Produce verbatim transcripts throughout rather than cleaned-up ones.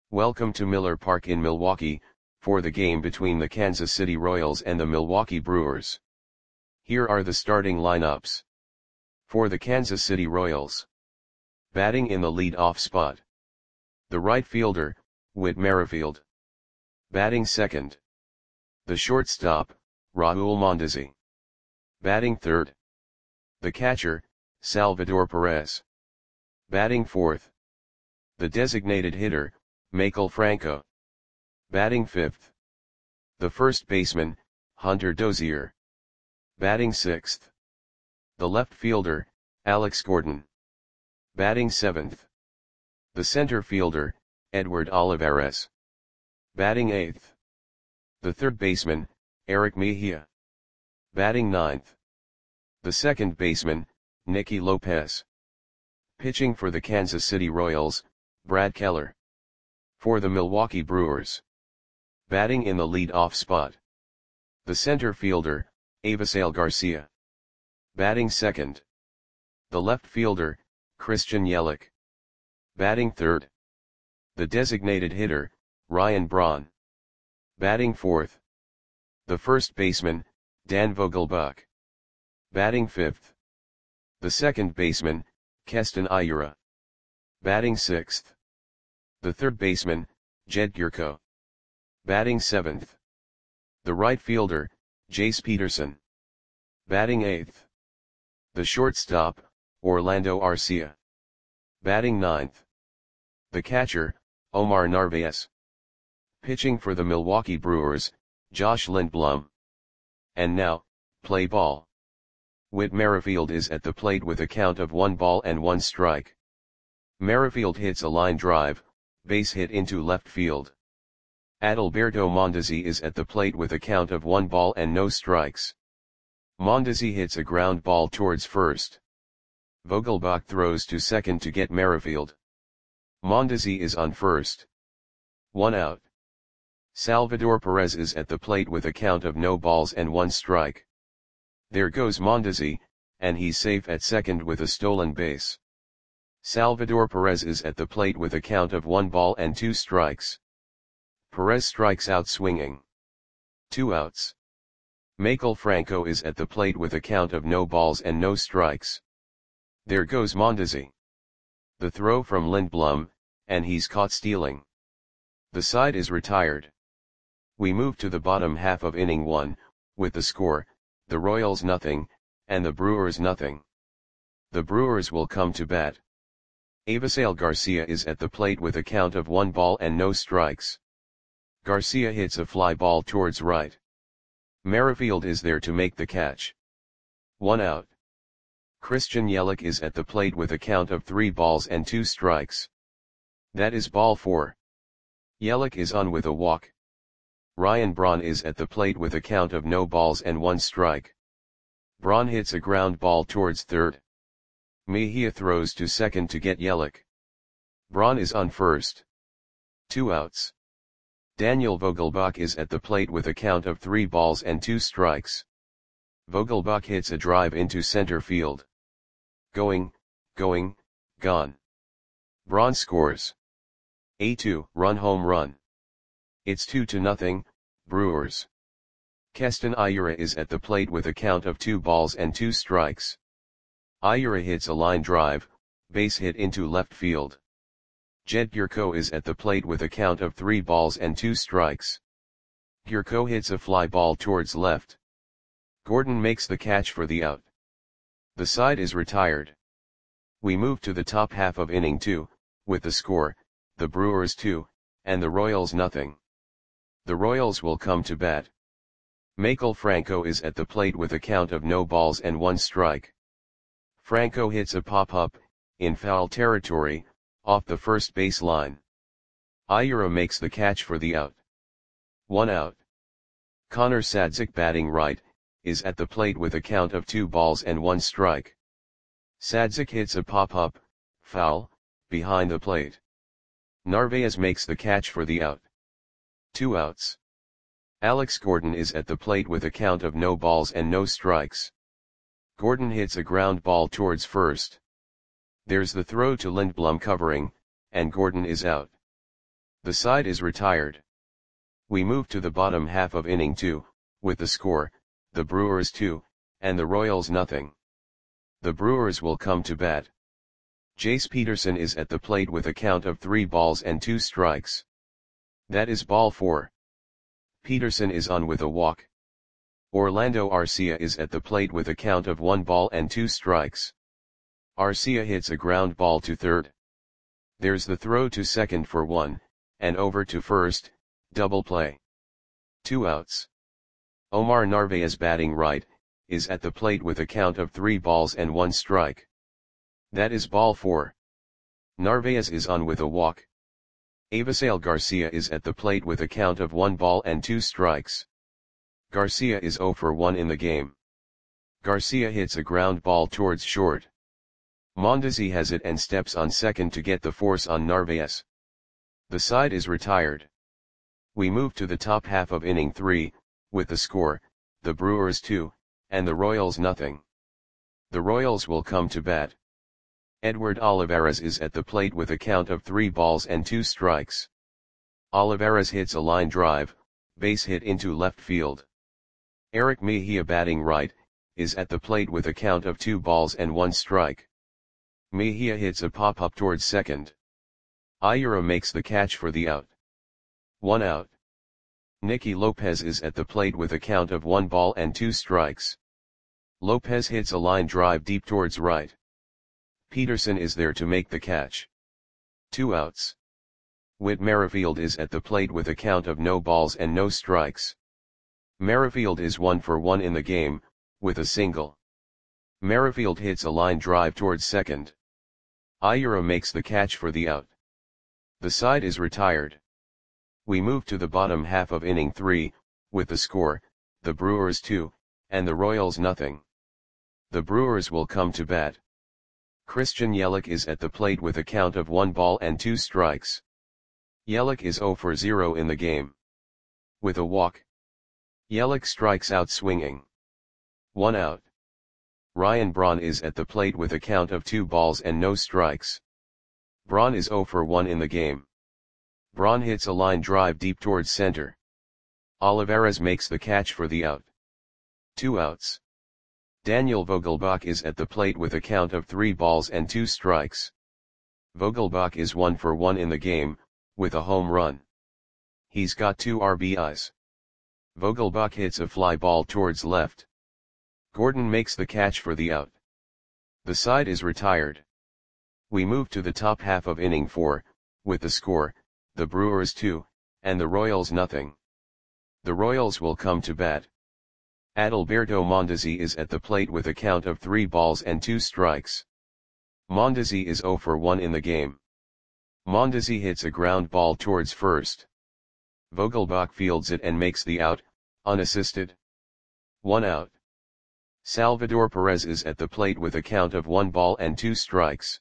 Welcome to Miller Park in Milwaukee, for the game between the Kansas City Royals and the Milwaukee Brewers. Here are the starting lineups. For the Kansas City Royals. Batting in the lead-off spot. The right fielder, Whit Merrifield. Batting second. The shortstop, Raul Mondesi. Batting third. The catcher, Salvador Perez. Batting fourth. The designated hitter, Maikel Franco. Batting fifth. The first baseman, Hunter Dozier. Batting sixth. The left fielder, Alex Gordon. Batting seventh. The center fielder, Edward Olivares. Batting eighth. The third baseman, Eric Mejia. Batting ninth. The second baseman, Nicky Lopez. Pitching for the Kansas City Royals, Brad Keller. For the Milwaukee Brewers. Batting in the lead-off spot. The center fielder, Avisail Garcia. Batting second. The left fielder, Christian Yelich. Batting third. The designated hitter, Ryan Braun. Batting fourth. The first baseman, Dan Vogelbach. Batting fifth. The second baseman, Keston Hiura. Batting sixth. The third baseman, Jed Gyorko. Batting seventh. The right fielder, Jace Peterson. Batting eighth. The shortstop, Orlando Arcia. Batting ninth. The catcher, Omar Narvaez. Pitching for the Milwaukee Brewers, Josh Lindblom. And now, play ball. Whit Merrifield is at the plate with a count of one ball and one strike. Merrifield hits a line drive, base hit into left field. Adalberto Mondesi is at the plate with a count of one ball and no strikes. Mondesi hits a ground ball towards first. Vogelbach throws to second to get Merrifield. Mondesi is on first. One out. Salvador Perez is at the plate with a count of no balls and one strike. There goes Mondesi, and he's safe at second with a stolen base. Salvador Perez is at the plate with a count of one ball and two strikes. Perez strikes out swinging. Two outs. Maikel Franco is at the plate with a count of no balls and no strikes. There goes Mondesi. The throw from Lindblom, and he's caught stealing. The side is retired. We move to the bottom half of inning one, with the score, the Royals nothing, and the Brewers nothing. The Brewers will come to bat. Avisail Garcia is at the plate with a count of one ball and no strikes. Garcia hits a fly ball towards right. Merrifield is there to make the catch. One out. Christian Yelich is at the plate with a count of three balls and two strikes. That is ball four. Yelich is on with a walk. Ryan Braun is at the plate with a count of no balls and one strike. Braun hits a ground ball towards third. Mejia throws to second to get Yelich. Braun is on first. Two outs. Daniel Vogelbach is at the plate with a count of three balls and two strikes. Vogelbach hits a drive into center field. Going, going, gone. Braun scores. A two-run home run. It's two to nothing, Brewers. Keston Hiura is at the plate with a count of two balls and two strikes. Hiura hits a line drive, base hit into left field. Jed Gyorko is at the plate with a count of three balls and two strikes. Gyorko hits a fly ball towards left. Gordon makes the catch for the out. The side is retired. We move to the top half of inning two, with the score, the Brewers two, and the Royals nothing. The Royals will come to bat. Maikel Franco is at the plate with a count of no balls and one strike. Franco hits a pop-up, in foul territory, off the first base line. Hiura makes the catch for the out. One out. Connor Sadzik, batting right, is at the plate with a count of two balls and one strike. Sadzik hits a pop-up, foul, behind the plate. Narvaez makes the catch for the out. Two outs. Alex Gordon is at the plate with a count of no balls and no strikes. Gordon hits a ground ball towards first. There's the throw to Lindblom covering, and Gordon is out. The side is retired. We move to the bottom half of inning two, with the score, the Brewers two, and the Royals nothing. The Brewers will come to bat. Jace Peterson is at the plate with a count of three balls and two strikes. That is ball four. Peterson is on with a walk. Orlando Arcia is at the plate with a count of one ball and two strikes. Arcia hits a ground ball to third. There's the throw to second for one, and over to first, double play. Two outs. Omar Narvaez, batting right, is at the plate with a count of three balls and one strike. That is ball four. Narvaez is on with a walk. Avisail Garcia is at the plate with a count of one ball and two strikes. Garcia is zero for one in the game. Garcia hits a ground ball towards short. Mondesi has it and steps on second to get the force on Narvaez. The side is retired. We move to the top half of inning three, with the score, the Brewers two, and the Royals nothing. The Royals will come to bat. Edward Olivares is at the plate with a count of three balls and two strikes. Olivares hits a line drive, base hit into left field. Eric Mejia, batting right, is at the plate with a count of two balls and one strike. Mejia hits a pop-up towards second. Ayura makes the catch for the out. One out. Nicky Lopez is at the plate with a count of one ball and two strikes. Lopez hits a line drive deep towards right. Peterson is there to make the catch. Two outs. Whit Merrifield is at the plate with a count of no balls and no strikes. Merrifield is one for one in the game, with a single. Merrifield hits a line drive towards second. Ayura makes the catch for the out. The side is retired. We move to the bottom half of inning three, with the score, the Brewers two, and the Royals nothing. The Brewers will come to bat. Christian Yelich is at the plate with a count of one ball and two strikes. Yelich is zero for zero in the game. With a walk. Yelich strikes out swinging. One out. Ryan Braun is at the plate with a count of two balls and no strikes. Braun is zero for one in the game. Braun hits a line drive deep towards center. Olivares makes the catch for the out. Two outs. Daniel Vogelbach is at the plate with a count of three balls and two strikes. Vogelbach is one for one in the game, with a home run. He's got two R B Is. Vogelbach hits a fly ball towards left. Gordon makes the catch for the out. The side is retired. We move to the top half of inning four, with the score, the Brewers two, and the Royals nothing. The Royals will come to bat. Adalberto Mondesi is at the plate with a count of three balls and two strikes. Mondesi is zero for one in the game. Mondesi hits a ground ball towards first. Vogelbach fields it and makes the out, unassisted. One out. Salvador Perez is at the plate with a count of one ball and two strikes.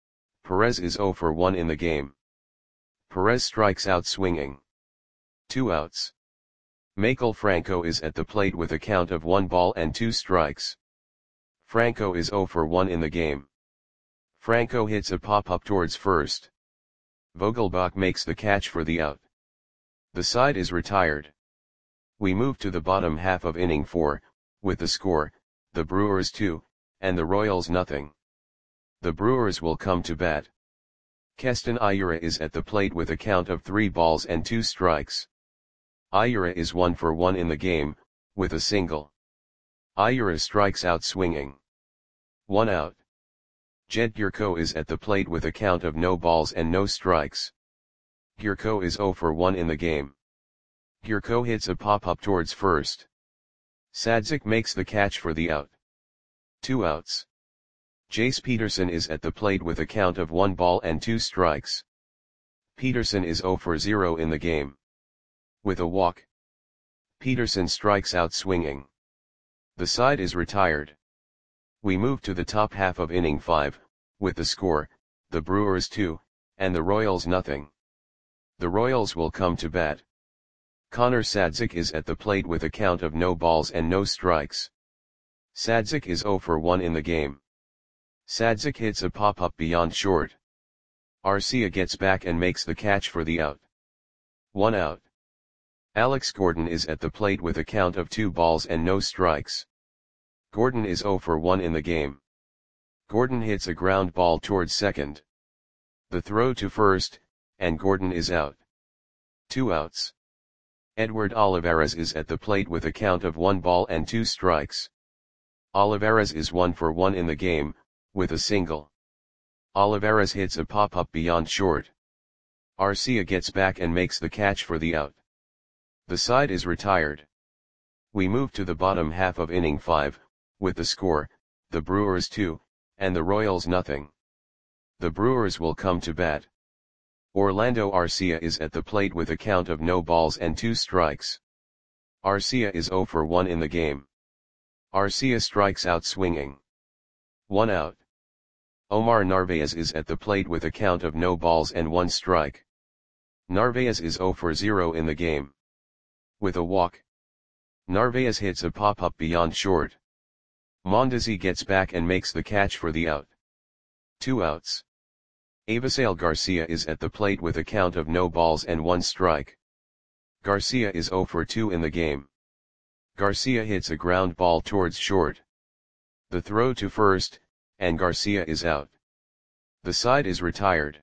Perez is zero for one in the game. Perez strikes out swinging. Two outs. Maikel Franco is at the plate with a count of one ball and two strikes. Franco is zero for one in the game. Franco hits a pop-up towards first. Vogelbach makes the catch for the out. The side is retired. We move to the bottom half of inning four, with the score, the Brewers two, and the Royals nothing. The Brewers will come to bat. Keston Ayura is at the plate with a count of three balls and two strikes. Ayura is one for one in the game, with a single. Ayura strikes out swinging. One out. Jed Gyorko is at the plate with a count of no balls and no strikes. Gyorko is zero for one in the game. Gyorko hits a pop-up towards first. Sadzik makes the catch for the out. Two outs. Jace Peterson is at the plate with a count of one ball and two strikes. Peterson is zero for zero in the game. With a walk. Peterson strikes out swinging. The side is retired. We move to the top half of inning five, with the score, the Brewers two, and the Royals nothing. The Royals will come to bat. Connor Sadzik is at the plate with a count of no balls and no strikes. Sadzik is zero for one in the game. Sadzik hits a pop-up beyond short. Arcia gets back and makes the catch for the out. one out. Alex Gordon is at the plate with a count of two balls and no strikes. Gordon is zero for one in the game. Gordon hits a ground ball towards second. The throw to first, and Gordon is out. Two outs. Edward Olivares is at the plate with a count of one ball and two strikes. Olivares is one for one in the game, with a single. Olivares hits a pop-up beyond short. Arcia gets back and makes the catch for the out. The side is retired. We move to the bottom half of inning five, with the score, the Brewers two, and the Royals nothing. The Brewers will come to bat. Orlando Arcia is at the plate with a count of no balls and two strikes. Arcia is zero for one in the game. Arcia strikes out swinging. One out. Omar Narvaez is at the plate with a count of no balls and one strike. Narvaez is zero for zero in the game. With a walk. Narvaez hits a pop-up beyond short. Mondesi gets back and makes the catch for the out. Two outs. Avisail Garcia is at the plate with a count of no balls and one strike. Garcia is zero for two in the game. Garcia hits a ground ball towards short. The throw to first, and Garcia is out. The side is retired.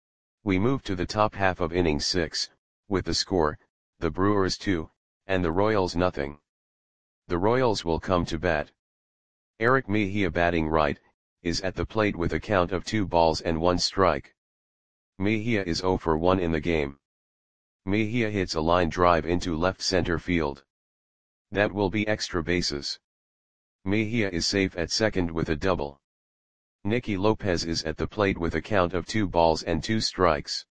We move to the top half of inning six, with the score, the Brewers two, and the Royals nothing. The Royals will come to bat. Eric Mejia batting right, is at the plate with a count of two balls and one strike. Mejia is zero for one in the game. Mejia hits a line drive into left center field. That will be extra bases. Mejia is safe at second with a double. Nicky Lopez is at the plate with a count of two balls and two strikes.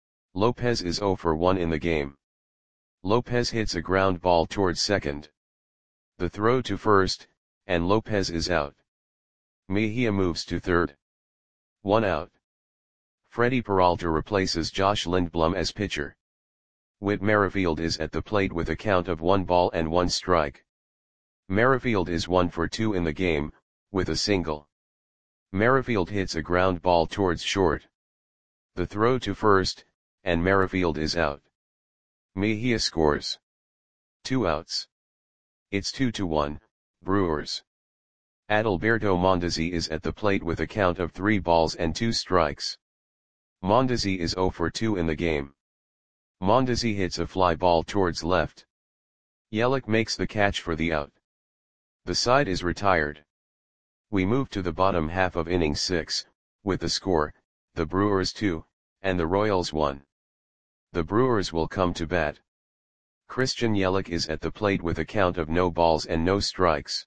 Lopez is zero for one in the game. Lopez hits a ground ball towards second. The throw to first, and Lopez is out. Mejia moves to third. One out. Freddie Peralta replaces Josh Lindblom as pitcher. Whit Merrifield is at the plate with a count of one ball and one strike. Merrifield is one for two in the game, with a single. Merrifield hits a ground ball towards short. The throw to first, and Merrifield is out. Mejia scores. Two outs. It's two to one, Brewers. Adalberto Mondesi is at the plate with a count of three balls and two strikes. Mondesi is zero for two in the game. Mondesi hits a fly ball towards left. Yelich makes the catch for the out. The side is retired. We move to the bottom half of inning six, with the score, the Brewers two, and the Royals one. The Brewers will come to bat. Christian Yelich is at the plate with a count of no balls and no strikes.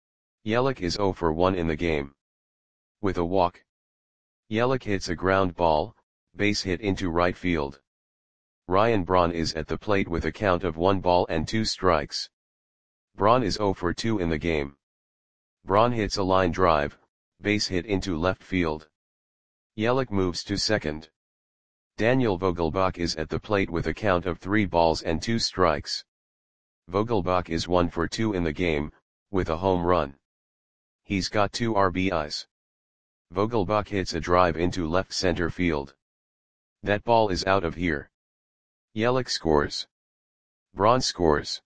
Yelich is zero for one in the game. With a walk. Yelich hits a ground ball, base hit into right field. Ryan Braun is at the plate with a count of one ball and two strikes. Braun is zero for two in the game. Braun hits a line drive, base hit into left field. Yelich moves to second. Daniel Vogelbach is at the plate with a count of three balls and two strikes. Vogelbach is one for two in the game, with a home run. He's got two R B Is. Vogelbach hits a drive into left center field. That ball is out of here. Yelich scores. Braun scores.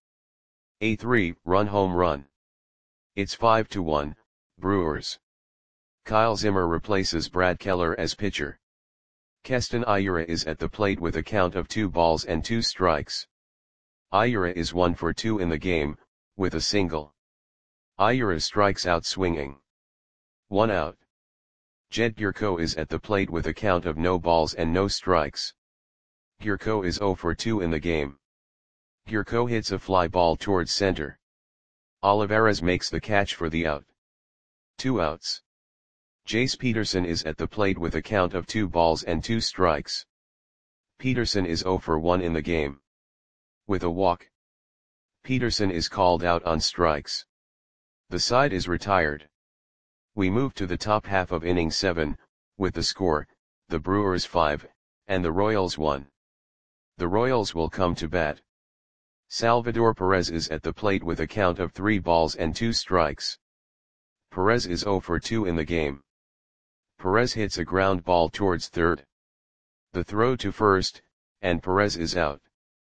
A three-run home run. It's five to one, Brewers. Kyle Zimmer replaces Brad Keller as pitcher. Keston Hiura is at the plate with a count of two balls and two strikes. Hiura is one for two in the game, with a single. Hiura strikes out swinging. One out. Jed Gyorko is at the plate with a count of no balls and no strikes. Gyorko is zero for two in the game. Gyorko hits a fly ball towards center. Olivares makes the catch for the out. Two outs. Jace Peterson is at the plate with a count of two balls and two strikes. Peterson is zero for one in the game. With a walk. Peterson is called out on strikes. The side is retired. We move to the top half of inning seven, with the score, the Brewers five, and the Royals one. The Royals will come to bat. Salvador Perez is at the plate with a count of three balls and two strikes. Perez is zero for two in the game. Perez hits a ground ball towards third. The throw to first, and Perez is out.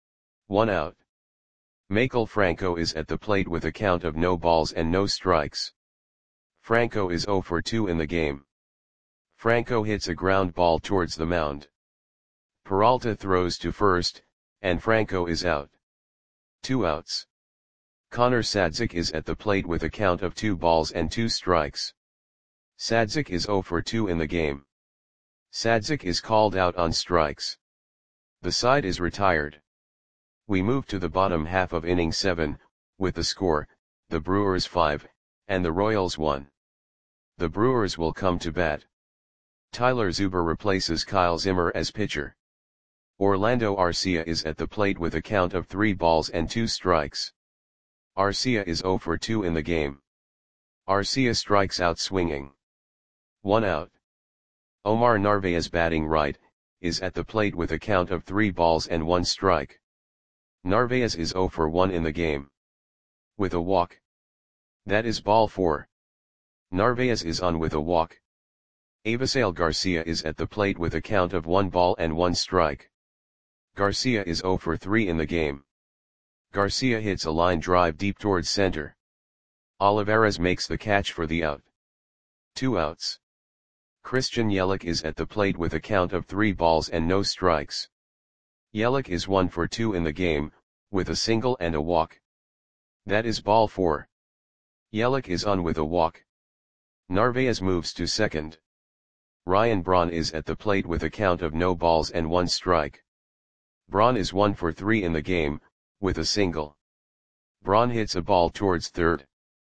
One out. Michael Franco is at the plate with a count of no balls and no strikes. Franco is zero for two in the game. Franco hits a ground ball towards the mound. Peralta throws to first, and Franco is out. Two outs. Connor Sadzik is at the plate with a count of two balls and two strikes. Sadzik is zero for two in the game. Sadzik is called out on strikes. The side is retired. We move to the bottom half of inning seven, with the score, the Brewers five, and the Royals one. The Brewers will come to bat. Tyler Zuber replaces Kyle Zimmer as pitcher. Orlando Arcia is at the plate with a count of three balls and two strikes. Arcia is zero for two in the game. Arcia strikes out swinging. One out. Omar Narvaez, batting right, is at the plate with a count of three balls and one strike. Narvaez is zero for one in the game. With a walk. That is ball four. Narvaez is on with a walk. Avisail Garcia is at the plate with a count of one ball and one strike. Garcia is zero for three in the game. Garcia hits a line drive deep towards center. Olivares makes the catch for the out. Two outs. Christian Yelich is at the plate with a count of three balls and no strikes. Yelich is one for two in the game, with a single and a walk. That is ball four. Yelich is on with a walk. Narvaez moves to second. Ryan Braun is at the plate with a count of no balls and one strike. Braun is one for three in the game, with a single. Braun hits a ball towards third.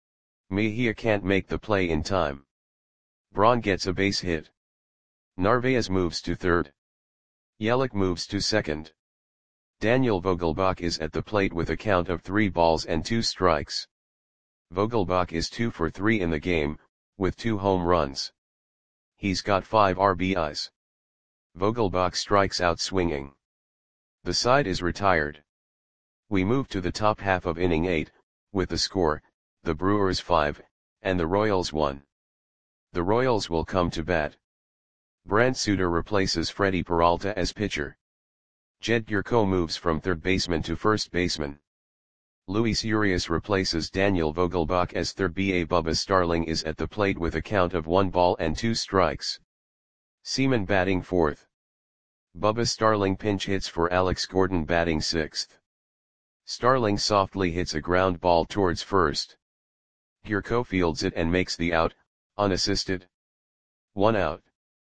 Mejia can't make the play in time. Braun gets a base hit. Narvaez moves to third. Yelich moves to second. Daniel Vogelbach is at the plate with a count of three balls and two strikes. Vogelbach is two for three in the game, with two home runs. He's got five R B Is. Vogelbach strikes out swinging. The side is retired. We move to the top half of inning eight, with the score, the Brewers five, and the Royals one. The Royals will come to bat. Brent Suter replaces Freddie Peralta as pitcher. Jed Gurko moves from third baseman to first baseman. Luis Urias replaces Daniel Vogelbach as third base. Bubba Starling is at the plate with a count of one ball and two strikes. Seaman batting fourth. Bubba Starling pinch hits for Alex Gordon batting sixth. Starling softly hits a ground ball towards first. Gurko fields it and makes the out, unassisted. One out.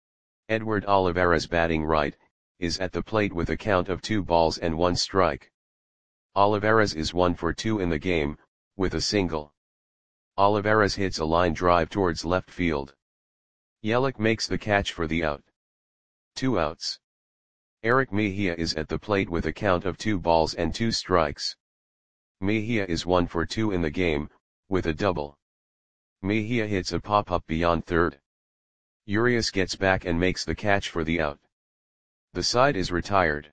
Edward Olivares, batting right, is at the plate with a count of two balls and one strike. Olivares is one for two in the game, with a single. Olivares hits a line drive towards left field. Yelich makes the catch for the out. Two outs. Eric Mejia is at the plate with a count of two balls and two strikes. Mejia is one for two in the game, with a double. Mejia hits a pop-up beyond third. Urias gets back and makes the catch for the out. The side is retired.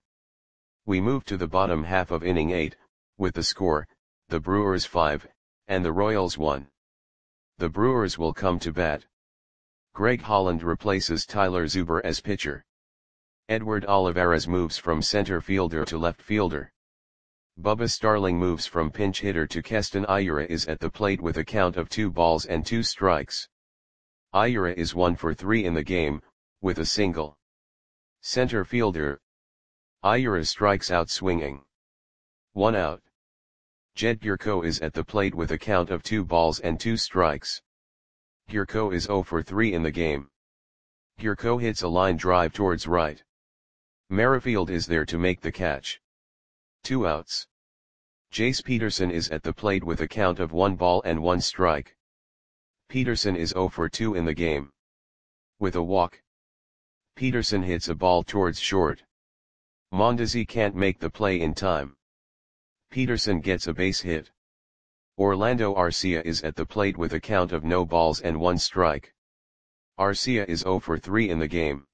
We move to the bottom half of inning eight, with the score, the Brewers five, and the Royals one. The Brewers will come to bat. Greg Holland replaces Tyler Zuber as pitcher. Edward Olivares moves from center fielder to left fielder. Bubba Starling moves from pinch hitter to Keston Hiura is at the plate with a count of two balls and two strikes. Hiura is one for three in the game, with a single. Center fielder. Hiura strikes out swinging. One out. Jed Gurko is at the plate with a count of two balls and two strikes. Gurko is zero for three in the game. Gurko hits a line drive towards right. Merrifield is there to make the catch. Two outs. Jace Peterson is at the plate with a count of one ball and one strike. Peterson is zero for two in the game. With a walk. Peterson hits a ball towards short. Mondesi can't make the play in time. Peterson gets a base hit. Orlando Arcia is at the plate with a count of no balls and one strike. Arcia is zero for three in the game.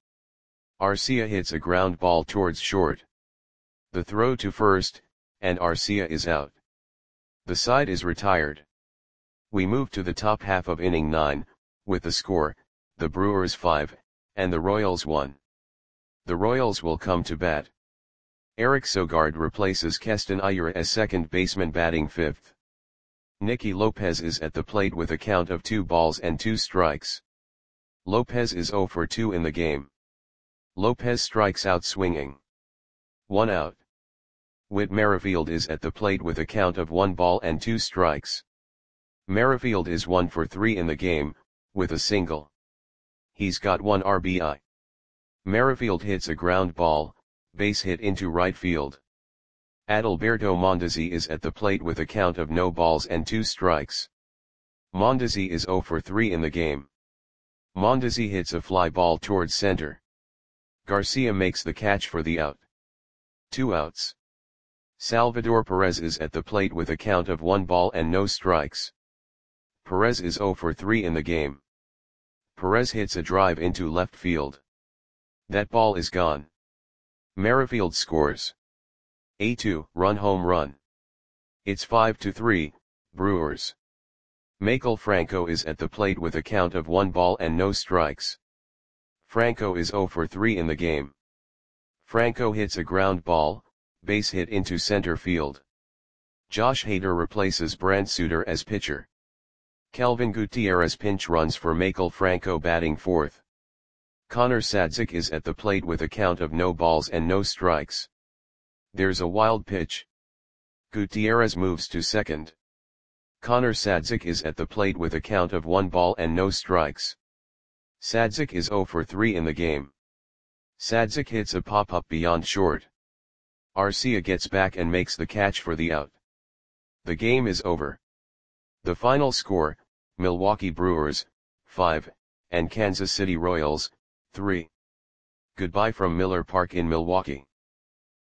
Arcia hits a ground ball towards short. The throw to first, and Arcia is out. The side is retired. We move to the top half of inning nine, with the score, the Brewers five, and the Royals one. The Royals will come to bat. Eric Sogard replaces Keston Hiura as second baseman batting fifth. Nicky Lopez is at the plate with a count of two balls and two strikes. Lopez is zero for two in the game. Lopez strikes out swinging. One out. Whit Merrifield is at the plate with a count of one ball and two strikes. Merrifield is one for three in the game, with a single. He's got one R B I. Merrifield hits a ground ball, base hit into right field. Adalberto Mondesi is at the plate with a count of no balls and two strikes. Mondesi is zero for three in the game. Mondesi hits a fly ball towards center. Garcia makes the catch for the out. Two outs. Salvador Perez is at the plate with a count of one ball and no strikes. Perez is zero for three in the game. Perez hits a drive into left field. That ball is gone. Merrifield scores a two-run home run. It's five to three, Brewers. Maikel Franco is at the plate with a count of one ball and no strikes. Franco is zero for three in the game. Franco hits a ground ball, base hit into center field. Josh Hader replaces Brant Suter as pitcher. Kelvin Gutierrez pinch runs for Maikel Franco batting fourth. Connor Sadzik is at the plate with a count of no balls and no strikes. There's a wild pitch. Gutierrez moves to second. Connor Sadzik is at the plate with a count of one ball and no strikes. Sadzik is zero for three in the game. Sadzik hits a pop-up beyond short. Arcia gets back and makes the catch for the out. The game is over. The final score, Milwaukee Brewers, five, and Kansas City Royals, three. Goodbye from Miller Park in Milwaukee.